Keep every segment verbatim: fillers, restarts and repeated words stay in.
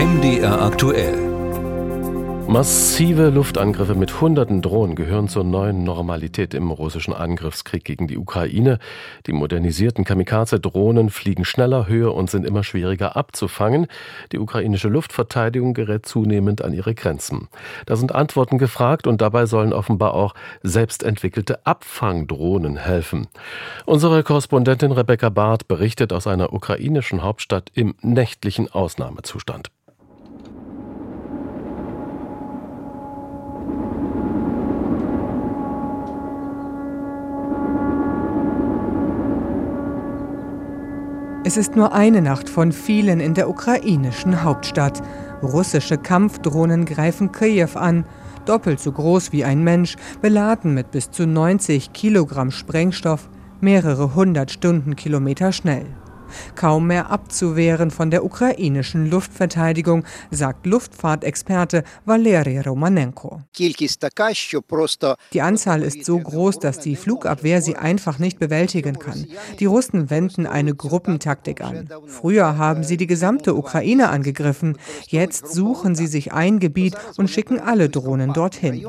M D R aktuell. Massive Luftangriffe mit hunderten Drohnen gehören zur neuen Normalität im russischen Angriffskrieg gegen die Ukraine. Die modernisierten Kamikaze-Drohnen fliegen schneller, höher und sind immer schwieriger abzufangen. Die ukrainische Luftverteidigung gerät zunehmend an ihre Grenzen. Da sind Antworten gefragt und dabei sollen offenbar auch selbstentwickelte Abfangdrohnen helfen. Unsere Korrespondentin Rebecca Barth berichtet aus einer ukrainischen Hauptstadt im nächtlichen Ausnahmezustand. Es ist nur eine Nacht von vielen in der ukrainischen Hauptstadt. Russische Kampfdrohnen greifen Kiew an, doppelt so groß wie ein Mensch, beladen mit bis zu neunzig Kilogramm Sprengstoff, mehrere hundert Stundenkilometer schnell. Kaum mehr abzuwehren von der ukrainischen Luftverteidigung, sagt Luftfahrtexperte Valeri Romanenko. Die Anzahl ist so groß, dass die Flugabwehr sie einfach nicht bewältigen kann. Die Russen wenden eine Gruppentaktik an. Früher haben sie die gesamte Ukraine angegriffen. Jetzt suchen sie sich ein Gebiet und schicken alle Drohnen dorthin.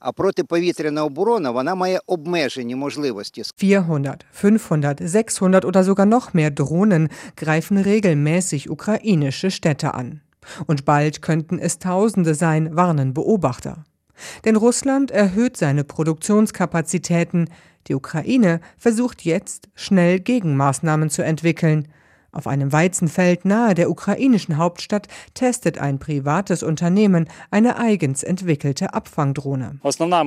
vierhundert, fünfhundert, sechshundert oder sogar noch mehr Drohnen greifen regelmäßig ukrainische Städte an. Und bald könnten es Tausende sein, warnen Beobachter. Denn Russland erhöht seine Produktionskapazitäten. Die Ukraine versucht jetzt, schnell Gegenmaßnahmen zu entwickeln. Auf einem Weizenfeld nahe der ukrainischen Hauptstadt testet ein privates Unternehmen eine eigens entwickelte Abfangdrohne.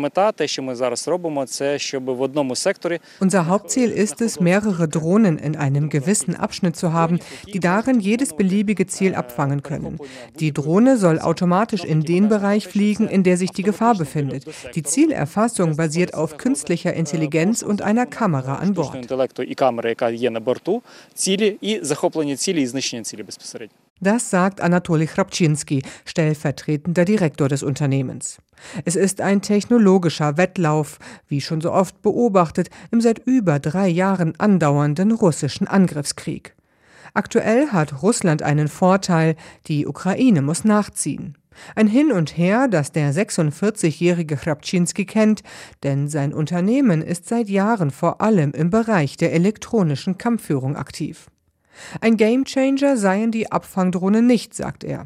Unser Hauptziel ist es, mehrere Drohnen in einem gewissen Abschnitt zu haben, die darin jedes beliebige Ziel abfangen können. Die Drohne soll automatisch in den Bereich fliegen, in der sich die Gefahr befindet. Die Zielerfassung basiert auf künstlicher Intelligenz und einer Kamera an Bord. Das sagt Anatoli Chrapczynski, stellvertretender Direktor des Unternehmens. Es ist ein technologischer Wettlauf, wie schon so oft beobachtet, im seit über drei Jahren andauernden russischen Angriffskrieg. Aktuell hat Russland einen Vorteil, die Ukraine muss nachziehen. Ein Hin und Her, das der sechsundvierzigjährige Chrapczynski kennt, denn sein Unternehmen ist seit Jahren vor allem im Bereich der elektronischen Kampfführung aktiv. Ein Gamechanger seien die Abfangdrohnen nicht, sagt er.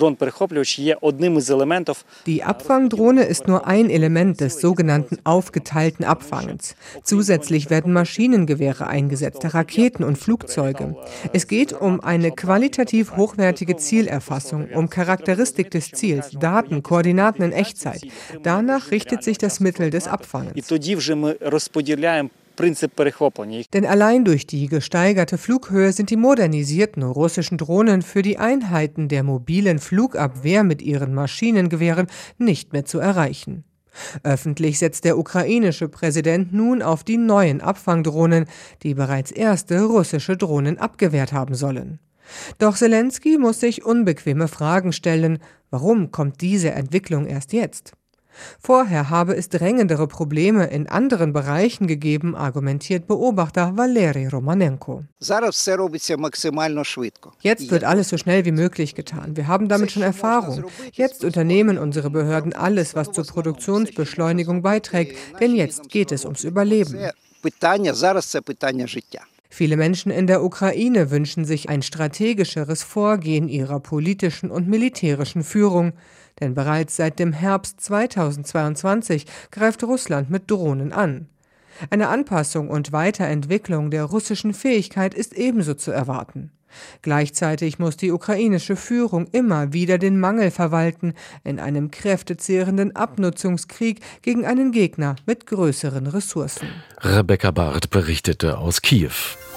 Die Abfangdrohne ist nur ein Element des sogenannten aufgeteilten Abfangens. Zusätzlich werden Maschinengewehre eingesetzt, Raketen und Flugzeuge. Es geht um eine qualitativ hochwertige Zielerfassung, um Charakteristik des Ziels, Daten, Koordinaten in Echtzeit. Danach richtet sich das Mittel des Abfangens. Denn allein durch die gesteigerte Flughöhe sind die modernisierten russischen Drohnen für die Einheiten der mobilen Flugabwehr mit ihren Maschinengewehren nicht mehr zu erreichen. Öffentlich setzt der ukrainische Präsident nun auf die neuen Abfangdrohnen, die bereits erste russische Drohnen abgewehrt haben sollen. Doch Selenskyj muss sich unbequeme Fragen stellen. Warum kommt diese Entwicklung erst jetzt? Vorher habe es drängendere Probleme in anderen Bereichen gegeben, argumentiert Beobachter Valeri Romanenko. Jetzt wird alles so schnell wie möglich getan. Wir haben damit schon Erfahrung. Jetzt unternehmen unsere Behörden alles, was zur Produktionsbeschleunigung beiträgt, denn jetzt geht es ums Überleben. Viele Menschen in der Ukraine wünschen sich ein strategischeres Vorgehen ihrer politischen und militärischen Führung. Denn bereits seit dem Herbst zweitausendzweiundzwanzig greift Russland mit Drohnen an. Eine Anpassung und Weiterentwicklung der russischen Fähigkeit ist ebenso zu erwarten. Gleichzeitig muss die ukrainische Führung immer wieder den Mangel verwalten in einem kräftezehrenden Abnutzungskrieg gegen einen Gegner mit größeren Ressourcen. Rebecca Barth berichtete aus Kiew.